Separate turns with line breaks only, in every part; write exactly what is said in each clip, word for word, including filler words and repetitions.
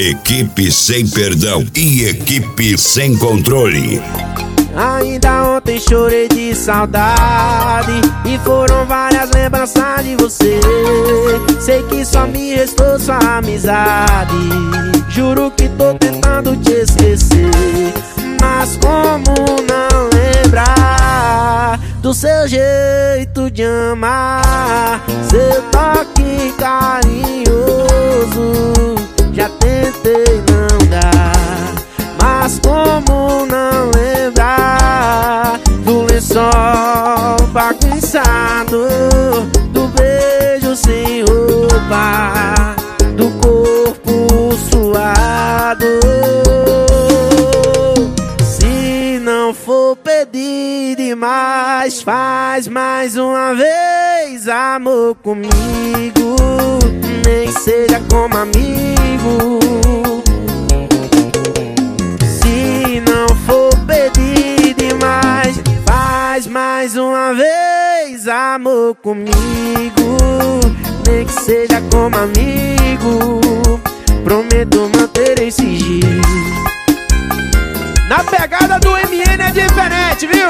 Equipe sem perdão e equipe sem controle.
Ainda ontem chorei de saudade e foram várias lembranças de você. Sei que só me restou sua amizade. Juro que tô tentando te esquecer, mas como não lembrar do seu jeito de amar, seu toque carinhoso. Já tentei não dar, mas como não lembrar do lençol bagunçado, do beijo sem roupa, do corpo suado. Se não for pedir demais, faz mais uma vez amor comigo, nem que seja como amigo. Se não for pedir demais, faz mais uma vez amor comigo, nem que seja como amigo. Prometo manter esse sigilo.
Na pegada do M N é diferente, viu?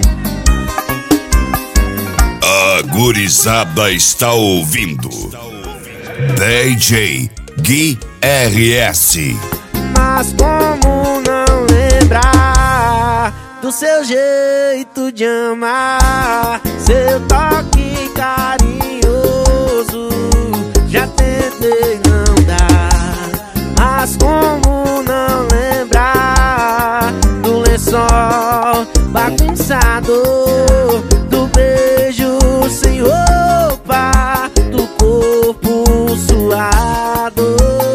A gurizada está ouvindo D J Gui R S.
Mas como não lembrar do seu jeito de amar, seu toque carinhoso. Já tentei não dar, mas como não lembrar do lençol bagunçado, do beijo sem roupa, do corpo suado.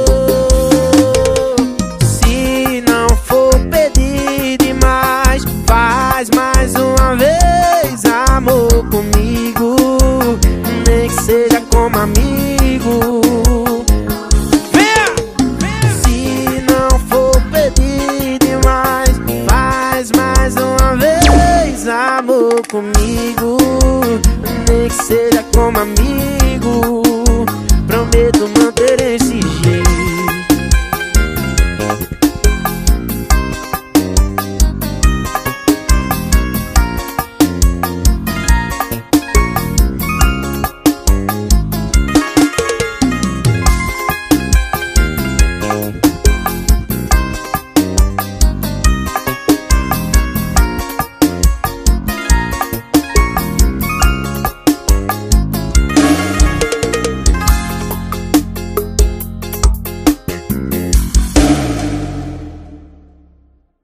Se não for pedir demais, faz mais uma vez amor comigo, nem que seja como amigo. Se não for pedir demais, faz mais uma vez amor comigo, nem que seja como amigo. Prometo manter em